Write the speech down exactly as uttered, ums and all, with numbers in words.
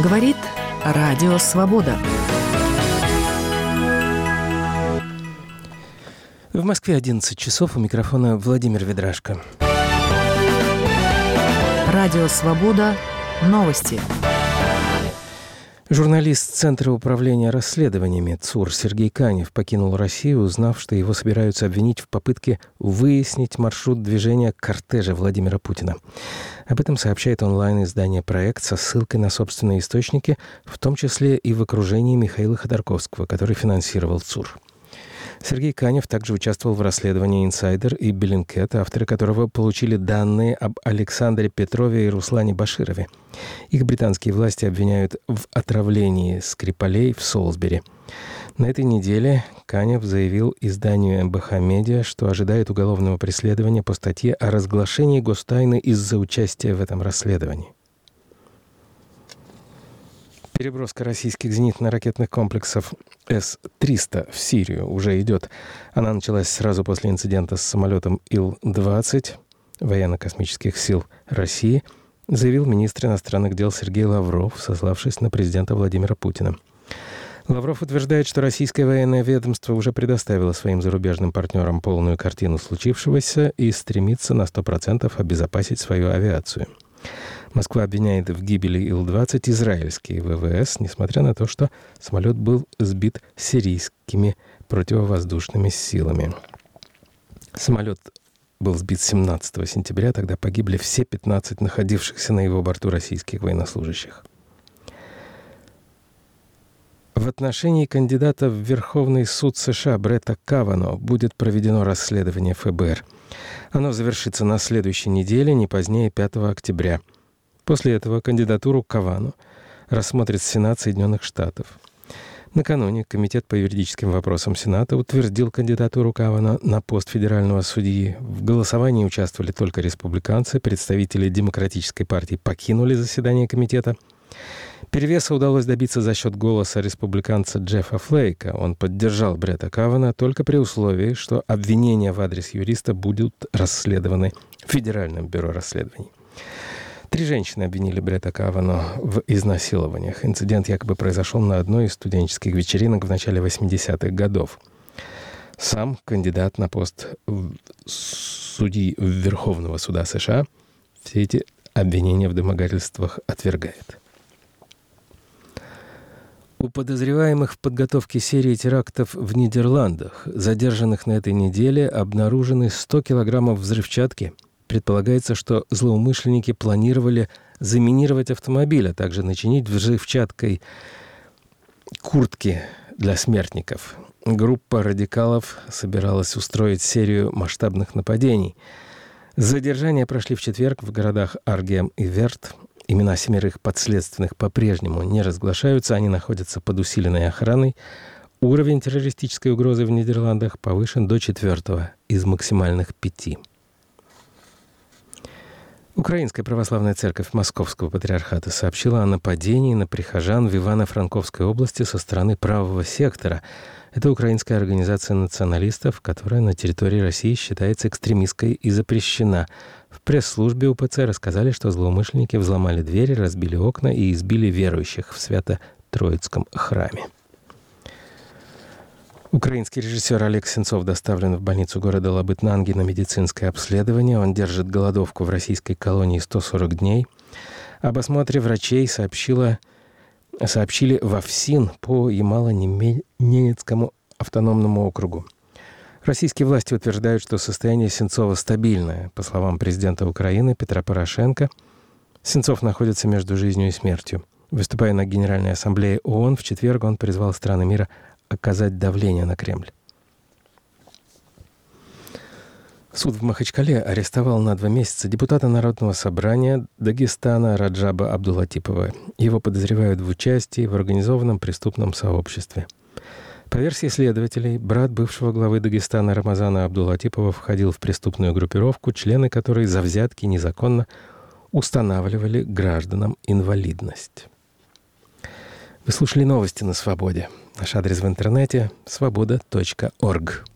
Говорит Радио Свобода. В Москве одиннадцать часов, у микрофона Владимир Ведрашко. Радио Свобода. Новости. Журналист Центра управления расследованиями ЦУР Сергей Канев покинул Россию, узнав, что его собираются обвинить в попытке выяснить маршрут движения кортежа Владимира Путина. Об этом сообщает онлайн-издание «Проект» со ссылкой на собственные источники, в том числе и в окружении Михаила Ходорковского, который финансировал ЦУР. Сергей Канев также участвовал в расследовании «Инсайдер» и «Беллинкет», авторы которого получили данные об Александре Петрове и Руслане Баширове. Их британские власти обвиняют в отравлении Скрипалей в Солсбери. На этой неделе Канев заявил изданию эм бэ ха Медиа, что ожидает уголовного преследования по статье о разглашении гостайны из-за участия в этом расследовании. Переброска российских зенитно-ракетных комплексов эс триста в Сирию уже идет. Она началась сразу после инцидента с самолетом ил двадцать военно-космических сил России, заявил министр иностранных дел Сергей Лавров, сославшись на президента Владимира Путина. Лавров утверждает, что российское военное ведомство уже предоставило своим зарубежным партнерам полную картину случившегося и стремится на сто процентов обезопасить свою авиацию. Москва обвиняет в гибели ил двадцать израильские вэ вэ эс, несмотря на то, что самолет был сбит сирийскими противовоздушными силами. Самолет был сбит семнадцатого сентября, тогда погибли все пятнадцать находившихся на его борту российских военнослужащих. В отношении кандидата в Верховный суд США Бретта Кавано будет проведено расследование эф бэ эр. Оно завершится на следующей неделе, не позднее пятого октября. После этого кандидатуру Кавано рассмотрит Сенат Соединенных Штатов. Накануне Комитет по юридическим вопросам Сената утвердил кандидатуру Кавано на пост федерального судьи. В голосовании участвовали только республиканцы, представители Демократической партии покинули заседание комитета. Перевеса удалось добиться за счет голоса республиканца Джеффа Флейка. Он поддержал Бретта Кавано только при условии, что обвинения в адрес юриста будут расследованы Федеральным бюро расследований. Три женщины обвинили Бретта Кавано в изнасилованиях. Инцидент якобы произошел на одной из студенческих вечеринок в начале восьмидесятых годов. Сам кандидат на пост судьи Верховного суда США все эти обвинения в домогательствах отвергает. У подозреваемых в подготовке серии терактов в Нидерландах, задержанных на этой неделе, обнаружены сто килограммов взрывчатки. Предполагается, что злоумышленники планировали заминировать автомобиль, а также начинить взрывчаткой куртки для смертников. Группа радикалов собиралась устроить серию масштабных нападений. Задержания прошли в четверг в городах Аргем и Верт. Имена семерых подследственных по-прежнему не разглашаются, они находятся под усиленной охраной. Уровень террористической угрозы в Нидерландах повышен до четвертого из максимальных пяти. Украинская православная церковь Московского патриархата сообщила о нападении на прихожан в Ивано-Франковской области со стороны правого сектора. Это украинская организация националистов, которая на территории России считается экстремистской и запрещена. В пресс-службе у пэ цэ рассказали, что злоумышленники взломали двери, разбили окна и избили верующих в Свято-Троицком храме. Украинский режиссер Олег Сенцов доставлен в больницу города Лабытнанги на медицинское обследование. Он держит голодовку в российской колонии сто сорок дней. Об осмотре врачей сообщила, сообщили во ФСИН по Ямало-Ненецкому автономному округу. Российские власти утверждают, что состояние Сенцова стабильное. По словам президента Украины Петра Порошенко, Сенцов находится между жизнью и смертью. Выступая на Генеральной ассамблее ООН, в четверг он призвал страны мира оказать давление на Кремль. Суд в Махачкале арестовал на два месяца депутата Народного собрания Дагестана Раджаба Абдулатипова. Его подозревают в участии в организованном преступном сообществе. По версии следователей, брат бывшего главы Дагестана Рамазана Абдулатипова входил в преступную группировку, члены которой за взятки незаконно устанавливали гражданам инвалидность. Вы слушали новости на Свободе. Наш адрес в интернете — свобода точка орг.